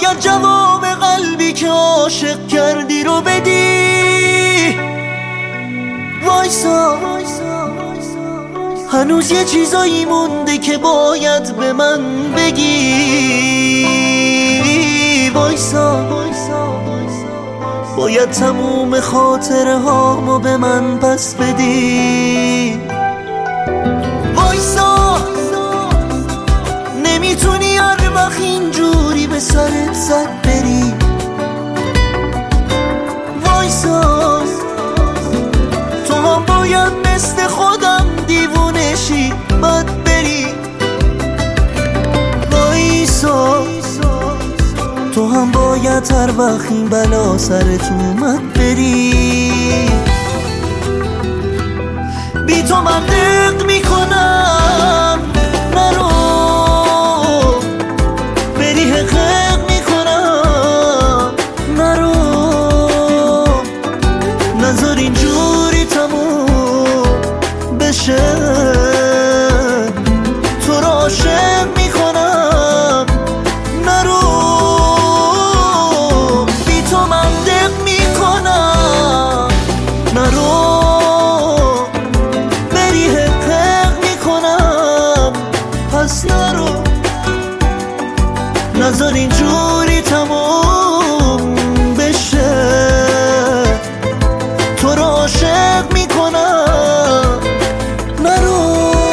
باید جواب قلبی که عاشق کردی رو بدی. وایسا هنوز یه چیزایی مونده که باید به من بگی. وایسا باید تموم خاطره هامو به من پس بدی. وایسا نمیتونی هر وقت اینجوری به سرت زد بری. وایسا تو هم باید مثل خودم دیوونه شی بعد بری. وایسا تو هم باید هر وقت این بلا سرت اومد بری. بی تو من دق میکنم نرو، بری حقق میکنم نرو. نذار اینجوری تموم بشه، تو رو عاشق میکنم نرو. بی تو من دق میکنم نرو، بری حقق میکنم پس نرو. نذار اینجوری تموم بشه، تو رو عاشق میکنم نرو.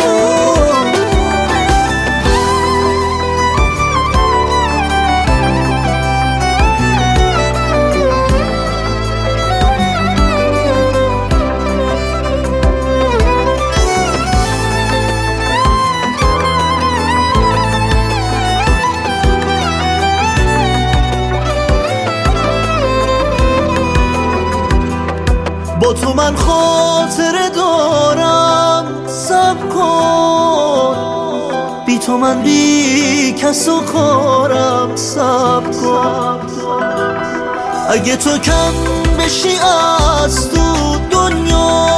با تو من خاطره دارم صبر کن، بی تو من بی کس و کارم صبر کن. اگه تو کم بشی از تو دنیا،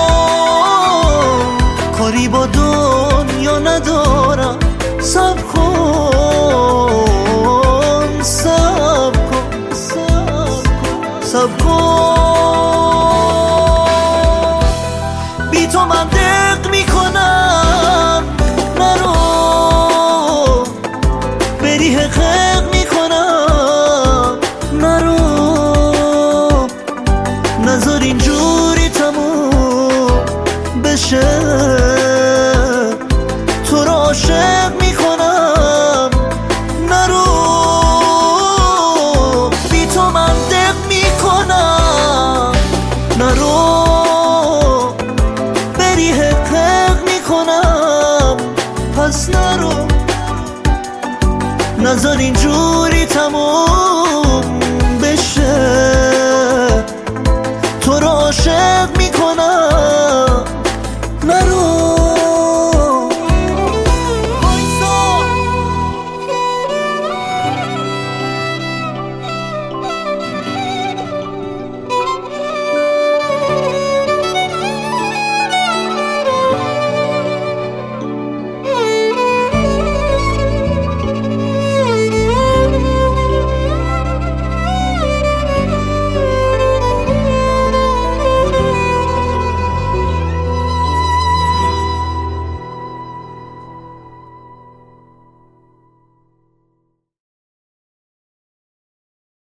کاری با دنیا ندارم. صبر کن صبر کن صبر کن. بی تو من دق میکنم نرو، بری حقق میکنم نرو. نذار اینجوری تموم بشه، تو رو عاشق میکنم نرو. بی تو من دق میکنم نرو، بری حقق میکنم پس نرو. نذار اینجوری تموم بشه، تو رو عاشق میکنم